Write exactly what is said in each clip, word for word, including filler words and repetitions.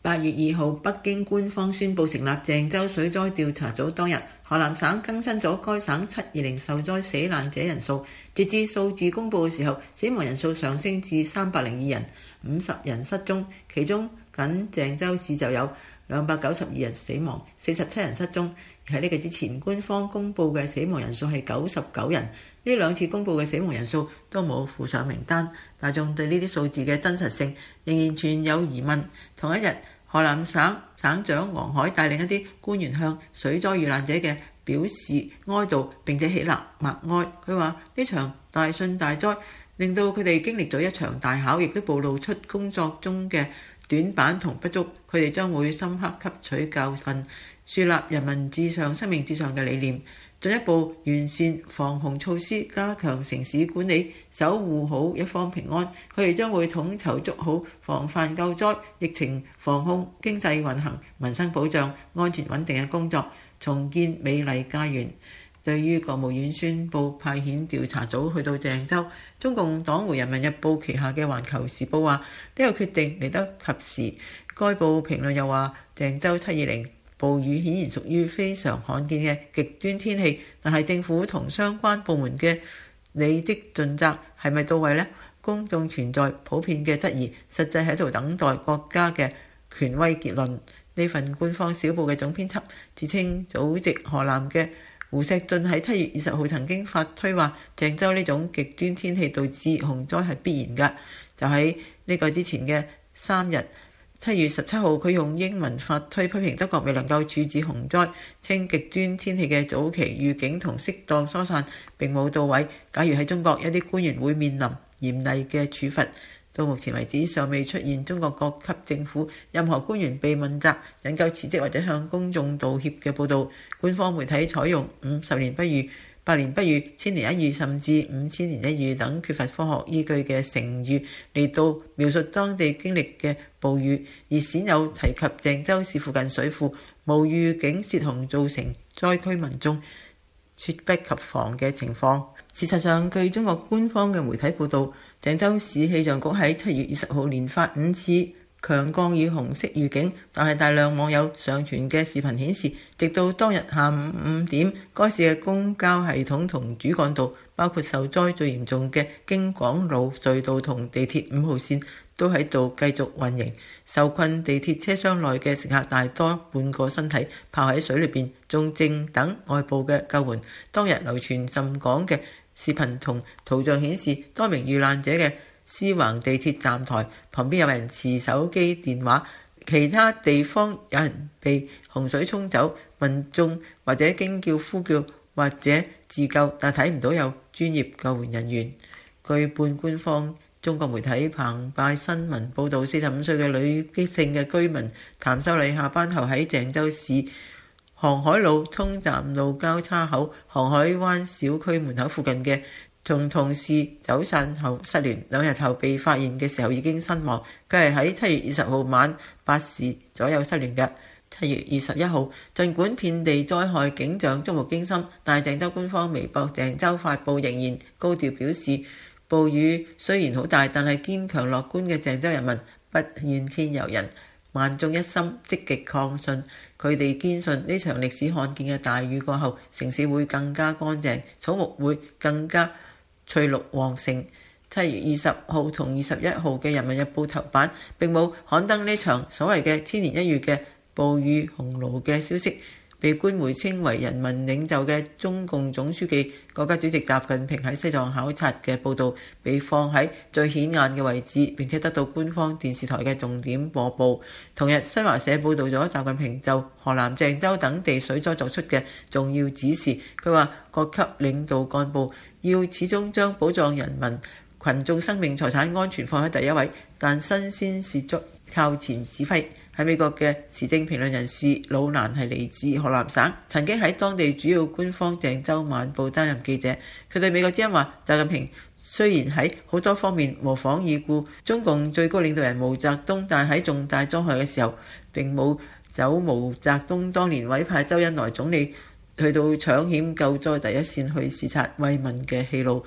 八月二號，北京官方宣布成立鄭州水災調查組。當日，河南省更新咗該省七二零受災死難者人數。截至數字公佈嘅時候，死亡人數上升至三百零二人，五十人失蹤。其中，僅鄭州市就有兩百九十二人死亡，四十七人失蹤。而喺呢個之前，官方公佈嘅死亡人數係九十九人。呢兩次公佈嘅死亡人數都冇附上名單，大眾對呢啲數字嘅真實性仍然存有疑問。同一日，河南省省長王海帶領一啲官員向水災遇難者嘅表示哀悼，並且起立默哀。佢話呢場大汛大災令到佢哋經歷咗一場大考，亦都暴露出工作中嘅短板同不足。佢哋將會深刻吸取教訓，樹立人民至上、生命至上嘅理念，進一步完善防洪措施，加強城市管理，守護好一方平安。佢哋將會統籌做好防範救災、疫情防控、經濟運行、民生保障、安全穩定嘅工作，重建美麗家園。對於國務院宣布派遣調查組去到鄭州，中共黨媒《人民日報》旗下嘅《環球時報》話呢個決定嚟得及時。該報評論又話，鄭州七二零暴雨顯然屬於非常罕見嘅極端天氣，但係政府同相關部門嘅履職盡責係咪到位呢？公眾存在普遍嘅質疑，實際喺度等待國家嘅權威結論。呢份官方小報嘅總編輯自稱祖籍河南嘅胡錫進喺七月二十號曾經發推話，鄭州呢種極端天氣導致洪災係必然㗎。就喺呢個之前嘅三日，七月十七號，佢用英文發推批評德國未能夠處置洪災，稱極端天氣嘅早期預警同適當疏散並冇到位。假如喺中國，一啲官員會面臨嚴厲嘅處罰。到目前為止，尚未出現中國各級政府任何官員被問責、引咎辭職或者向公眾道歉嘅報導。官方媒體採用五十年不遇、百年不遇、千年一遇甚至五千年一遇等缺乏科學依據嘅成語嚟到描述當地經歷嘅暴雨，而鮮有提及鄭州市附近水庫無預警泄洪造成災區民眾猝不及防嘅情況。事實上，據中國官方嘅媒體報導，鄭州市氣象局喺七月二十號連發五次強降雨紅色預警，但係大量網友上傳嘅視頻顯示，直到當日下午五點，該市嘅公交系統同主幹道，包括受災最嚴重嘅京廣路隧道同地鐵五號線，都喺度繼續運營。受困地鐵車廂內嘅乘客大多半個身體泡喺水裏邊，仲正等外部嘅救援。當日流傳甚廣嘅視頻同圖像顯示，多名遇難者嘅絲橫地鐵站台旁邊有人持手機電話，其他地方有人被洪水沖走，民眾或者驚叫呼叫或者自救，但睇唔到有專業救援人員。據半官方中國媒體澎湃新聞報導，四十五歲嘅女性嘅居民譚秀麗下班後喺鄭州市航海路通站路交叉口航海灣小區門口附近嘅同同事走散後失聯，兩日後被發現嘅時候已經身亡。佢係喺七月二十號晚八時左右失聯嘅。七月二十一號，儘管遍地災害景象觸目驚心，但係鄭州官方微博鄭州發布仍然高調表示，暴雨雖然好大，但係堅強樂觀嘅鄭州人民不怨天尤人，萬眾一心，積極抗汛。佢哋堅信呢場歷史罕見嘅大雨過後，城市會更加乾淨，草木會更加翠綠旺盛。七月二十號同二十一號嘅《人民日報》頭版並冇刊登呢場所謂嘅千年一遇嘅暴雨洪澇嘅消息。被官媒稱為人民領袖嘅中共總書記、國家主席習近平喺西藏考察嘅報導被放喺最顯眼嘅位置，並且得到官方電視台嘅重點播報。同日，新華社報導咗習近平就河南鄭州等地水災作出嘅重要指示。佢話各級領導幹部要始終將保障人民群眾生命財產安全放喺第一位，但身先士卒，靠前指揮。喺美國嘅時政評論人士魯蘭係嚟自河南省，曾經喺當地主要官方鄭州晚報擔任記者。佢對美國之音話，習近平雖然喺好多方面模仿已故中共最高領導人毛澤東，但喺重大災害嘅時候並冇走毛澤東當年委派周恩來總理去到搶險救災第一線去視察慰問嘅戲路。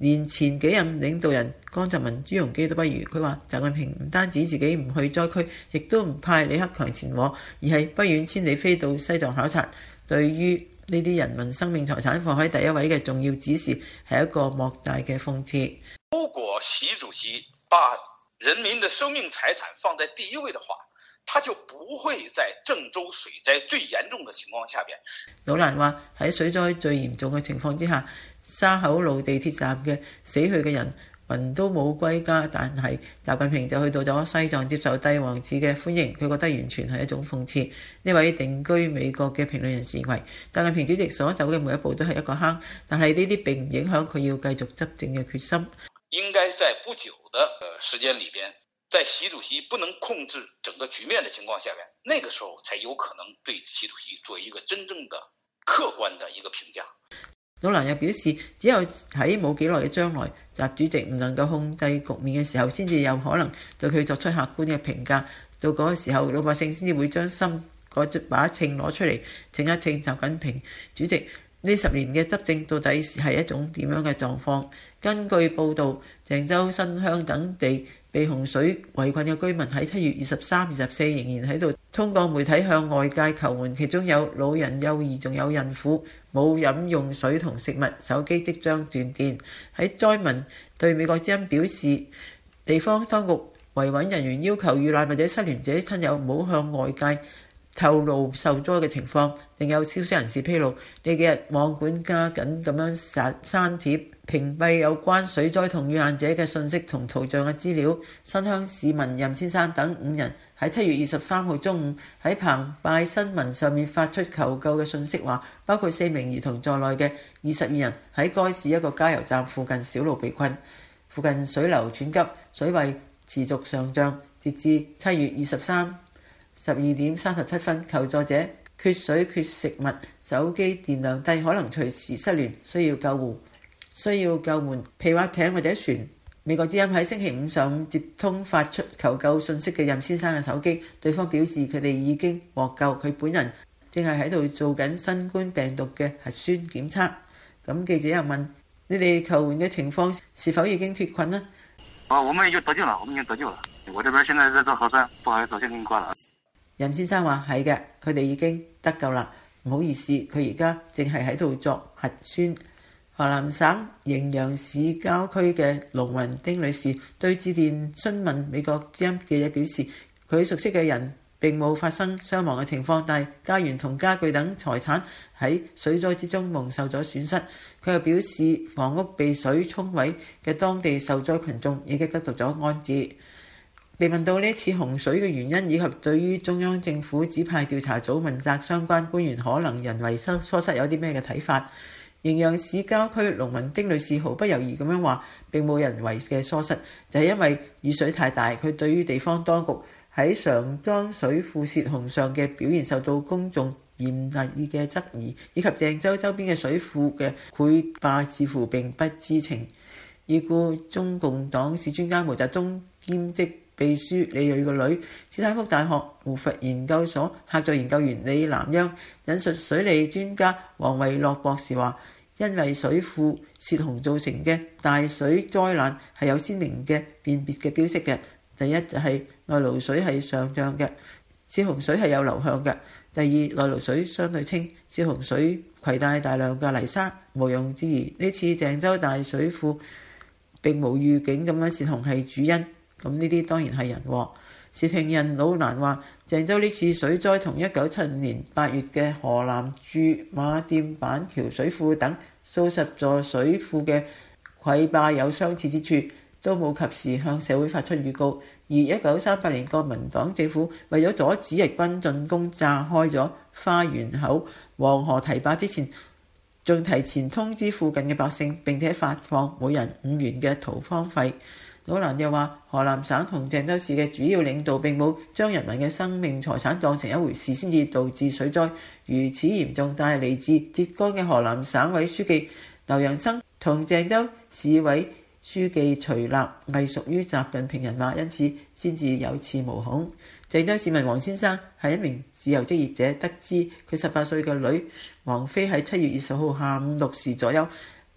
連前幾任領導人江澤民、朱鎔基都不如。佢話習近平唔單止自己唔去災區，亦都唔派李克強前往，而係不遠千里飛到西藏考察。對於呢啲人民生命財產放喺第一位嘅重要指示，係一個莫大嘅諷刺。 如果習主席把人民的生命財產放在第一位的話，他就不會在鄭州水災最嚴重的情況下邊。 魯蘭話喺水災最嚴重嘅情況之下，沙口路地鐵站嘅死去嘅人魂都冇歸家，但係習近平就去到咗西藏接受帝王寺嘅歡迎，佢覺得完全係一種諷刺。呢位定居美國嘅評論人士認為，習近平主席所走嘅每一步都係一個坑，但係呢啲並唔影響佢要繼續執政嘅決心。 應該在不久的時間裏邊，在習主席不能控制整個局面的情況下邊，那個時候才有可能對習主席做一個真正的客觀的一個評價。 魯蘭又表示，只有喺冇幾耐嘅將來，習主席唔能夠控制局面嘅時候，先至有可能對佢作出客觀嘅評價。到嗰個時候，老百姓先至會將心嗰把秤攞出嚟稱一稱習近平主席呢十年嘅執政到底係一種點樣嘅狀況。根據報道，鄭州、新鄉等地被洪水圍困嘅居民喺七月二十三、二十四仍然喺度通過媒體向外界求援，其中有老人、幼兒，仲有孕婦，冇飲用水同食物，手機即將斷電。喺災民對美國之音表示，地方當局維穩人員要求遇難或者失聯者親友唔好向外界透露受災嘅情況。另有消息人士披露，呢幾日網管加緊咁樣刪刪帖屏蔽有關水災同遇難者嘅信息同圖像嘅資料。新鄉市民任先生等五人喺七月二十三號中午喺澎湃新聞上面發出求救嘅信息，話包括四名兒童在內嘅二十二人喺該市一個加油站附近小路被困，附近水流湍急，水位持續上漲。截至七月二十三十二點三十七分，求助者缺水、缺食物，手機電量低，可能隨時失聯，需要救護，需要救援皮划艇或者船。美國之音喺星期五上午接通發出求救信息嘅任先生嘅手機，對方表示佢哋已經獲救，佢本人正係喺度做緊新冠病毒嘅核酸檢測。咁記者又問：你哋求援嘅情況是否已經脫困呢？ 啊，我們已經得救了，我們已經得救了。我這邊現在在做核酸，不好意思，我先給你掛了。 任先生話：係嘅，佢哋已經得救啦。唔好意思，佢而家正係喺度作核酸。河南省滎陽市郊區嘅農民丁女士對致電詢問美國之音記者表示，佢熟悉嘅人並冇發生傷亡嘅情況，但係家園同家具等財產喺水災之中蒙受咗損失。佢又表示，房屋被水沖毀嘅當地受災群眾已經得到咗安置。被問到呢次洪水嘅原因，以及對於中央政府指派調查組問責相關官員可能人為疏失有啲咩嘅睇法，滎陽市郊區農民丁女士毫不猶豫咁樣話，並冇人為嘅疏失，就係因為雨水太大。佢對於地方當局喺常莊水庫泄洪上嘅表現受到公眾嚴厲嘅質疑，以及鄭州周邊嘅水庫嘅潰壩似乎並不知情。已故中共黨史專家毛澤東兼職秘書李銳個女，斯坦福大學胡佛研究所客座研究員李南央引述水利專家王維洛博士話，因為水庫泄洪造成嘅大水災難係有鮮明嘅辨別嘅標識嘅。第一就係內澇水係上漲嘅，泄洪水係有流向嘅。第二，內澇水相對清，泄洪水攜帶大量嘅泥沙，毋庸置疑。呢次鄭州大水庫並無預警咁樣泄洪係主因。咁呢啲當然係人禍。時評人魯蘭話，鄭州呢次水災同一九七五年八月嘅河南駐馬店板橋水庫等數十座水庫嘅潰壩有相似之處，都冇及時向社會發出預告。而一九三八年國民黨政府為咗阻止日軍進攻，炸開咗花園口黃河堤壩之前，仲提前通知附近嘅百姓，並且發放每人五元嘅逃荒費。魯蘭又話，河南省同鄭州市嘅主要領導並冇將人民嘅生命財產當成一回事，先至導致水災如此嚴重。但係嚟自浙江嘅河南省委書記劉陽生同鄭州市委書記徐立隸屬於習近平人馬，因此先至有恃無恐。鄭州市民王先生係一名自由職業者，得知佢十八歲嘅女王菲喺七月二十號下午六時左右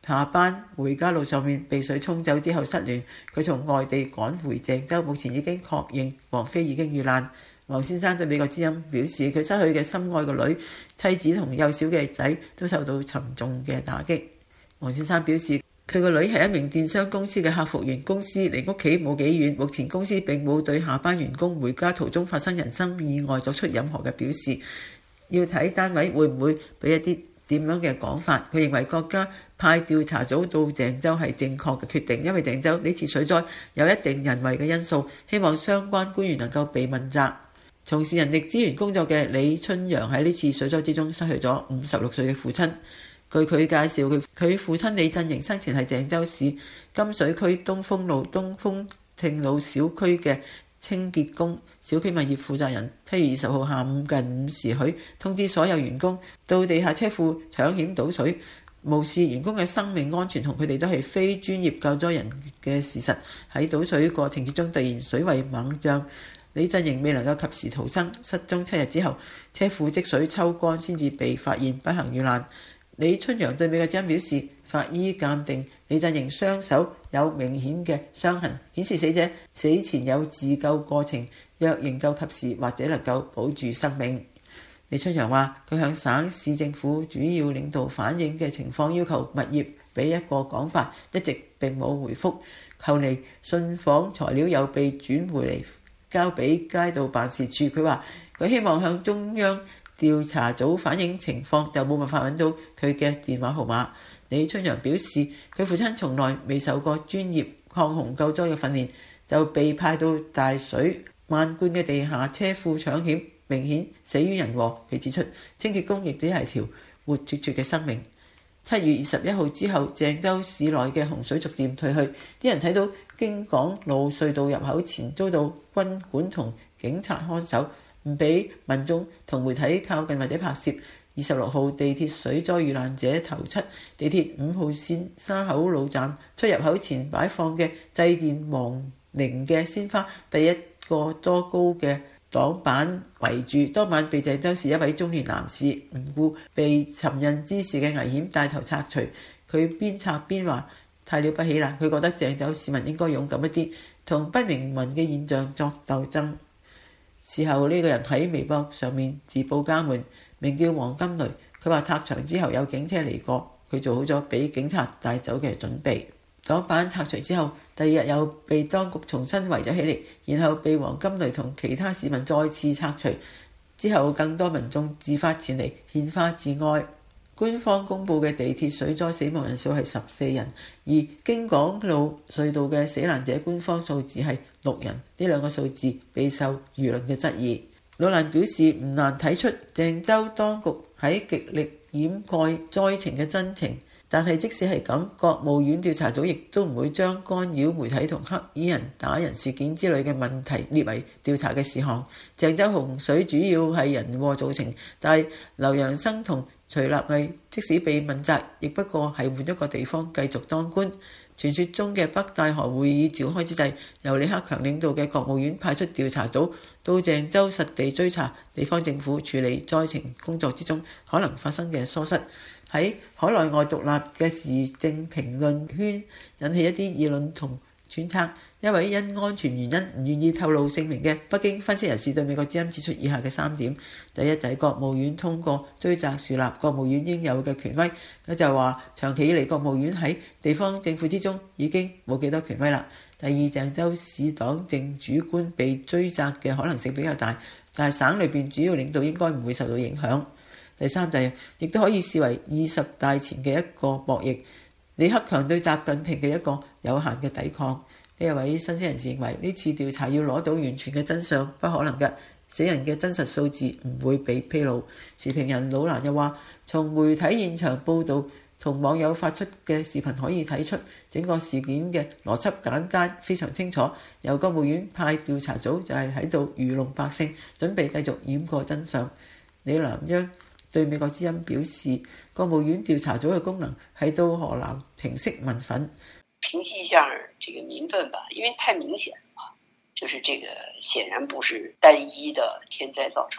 下班回家路上面被水沖走之後失聯，佢從外地趕回鄭州，目前已經確認王菲已經遇難。王先生對美國之音表示，佢失去嘅心愛個女、妻子同幼小嘅仔都受到沉重嘅打擊。王先生表示，佢個女係一名電商公司嘅客服員，公司離屋企冇幾遠，目前公司並冇對下班員工回家途中發生人身意外作出任何嘅表示，要睇單位會唔會俾一啲點樣嘅講法。佢認為國家派調查組到鄭州係正確嘅決定，因為鄭州呢次水災有一定人為嘅因素，希望相關官員能夠被問責。從事人力資源工作嘅李春陽喺呢次水災之中失去咗五十六歲嘅父親。據佢介紹，佢佢父親李振營生前係鄭州市金水區東風路東風聽路小區嘅清潔工，小區物業負責人。七月二十號下午近五時許通知所有員工到地下車庫搶險倒水，無視員工嘅生命安全同佢哋都係非專業救災人嘅事實。喺倒水過程之中突然水位猛漲，李振營未能夠及時逃生，失蹤七日之後車庫積水抽乾先至被發現，不幸遇難。李春陽對美國之音表示，法醫鑑定李振營雙手有明顯嘅傷痕，顯示死者死前有自救過程，若營救及時或者能夠保住生命。李春陽話，佢向省市政府主要領導反映嘅情況，要求物業俾一個講法，一直並冇回覆。後嚟信訪材料又被轉回嚟交俾街道辦事處，佢話佢希望向中央調查組反映情況，就冇辦法揾到佢嘅電話號碼。李春陽表示，佢父親從來未受過專業抗洪救災嘅訓練，就被派到大水漫灌嘅地下車庫搶險，明顯死於人禍。佢指出，清潔工亦都係條活脫脫嘅生命。七月二十一號之後，鄭州市內嘅洪水逐漸退去，啲人睇到京港路隧道入口前遭到軍管同警察看守，唔俾民眾同媒體靠近或者拍攝。二十六號地鐵水災遇難者頭七，地鐵五號線沙口路站出入口前擺放嘅祭奠亡靈嘅鮮花，被一個多高嘅擋板圍住。當晚被鄭州市一位中年男士唔顧被尋釁滋事嘅危險帶頭拆除，佢邊拆邊話太了不起啦！佢覺得鄭州市民應該勇敢一啲，同不明文嘅現象作鬥爭。事後呢個人喺微博上面自報家門，名叫黃金雷。佢話拆牆之後有警車嚟過，佢做好咗俾警察帶走嘅準備。擋板拆除之後，第二日又被當局重新圍咗起嚟，然後被黃金雷同其他市民再次拆除。之後更多民眾自發前嚟獻花致哀。官方公布嘅地鐵水災死亡人數係十四人，而京港路隧道嘅死難者官方數字係六人，呢兩個數字備受輿論嘅質疑。老蘭表示唔難睇出鄭州當局喺極力掩蓋災情嘅真情，但係即使係咁，國務院調查組亦都唔會將干擾媒體同黑衣人打人事件之類嘅問題列為調查嘅事項。鄭州洪水主要係人禍造成，但係劉陽生同徐立毅即使被問責，亦不過係換一個地方繼續當官。傳說中嘅北戴河會議召開之際，由李克強領導嘅國務院派出調查組到鄭州實地追查地方政府處理災情工作之中可能發生嘅疏失。喺海內外獨立嘅時政評論圈引起一啲議論同揣測。一位因安全原因唔願意透露姓名嘅北京分析人士對美國之音指出以下嘅三點：第一就係國務院通過追責樹立國務院應有嘅權威，佢就話長期以嚟國務院喺地方政府之中已經冇幾多權威啦。第二，鄭州市黨政主官被追責嘅可能性比較大，但係省裏邊主要領導應該唔會受到影響。第三就係亦都可以視為二十大前嘅一個博弈，李克強對習近平嘅一個有限嘅抵抗。呢一位分析人士認為，呢次調查要攞到完全嘅真相不可能嘅，死人嘅真實數字唔會被披露。時評人老蘭又話，從媒體現場報導同網友發出嘅視頻可以睇出整個事件嘅邏輯簡單非常清楚。由國務院派調查組就係喺度愚弄百姓，準備繼續掩蓋真相。李南央對美國之音表示，國務院調查組嘅功能係到河南平息民憤。 平息一下這個民憤吧，因為太明顯了，就是這個顯然不是單一的天災造成的。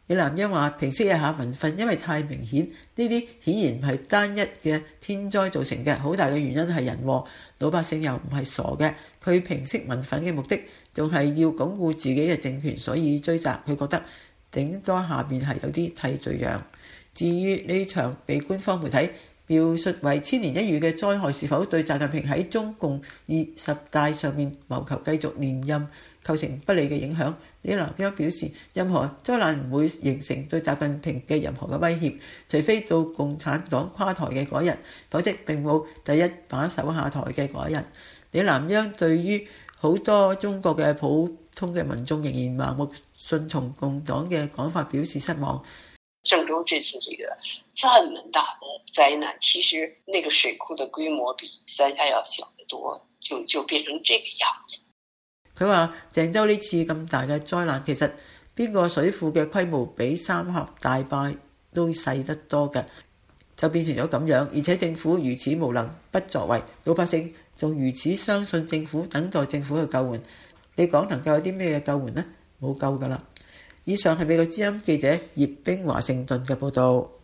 李南央話：平息一下民憤，因為太明顯，呢啲顯然唔係單一嘅天災造成嘅，好大嘅原因係人禍。老百姓又唔係傻嘅，佢平息民憤嘅目的仲係要鞏固自己嘅政權，所以追責。佢覺得頂多下面係有啲替罪羊。至於呢場被官方媒體描述為千年一遇嘅災害，是否對習近平喺中共二十大上面謀求繼續連任構成不利嘅影響？李南央表示，任何災難唔會形成對習近平嘅任何嘅威脅，除非到共產黨垮台嘅嗰日，否則並冇第一把手下台嘅嗰日。李南央對於好多中國嘅普通嘅民眾仍然盲目順從共黨嘅講法表示失望。 鄭州這次這個這麼大的災難，其實那個水庫的規模比三峽要小得多，就就變成這個樣子。 佢話鄭州呢次咁大嘅災難，其實邊個水庫嘅規模比三峽大壩都細得多嘅，就變成咗咁樣。而且政府如此無能不作為，老百姓仲如此相信政府，等待政府去救援。你講能夠有啲咩嘅救援呢？冇救㗎啦。以上係美國之音記者葉冰華盛頓嘅報導。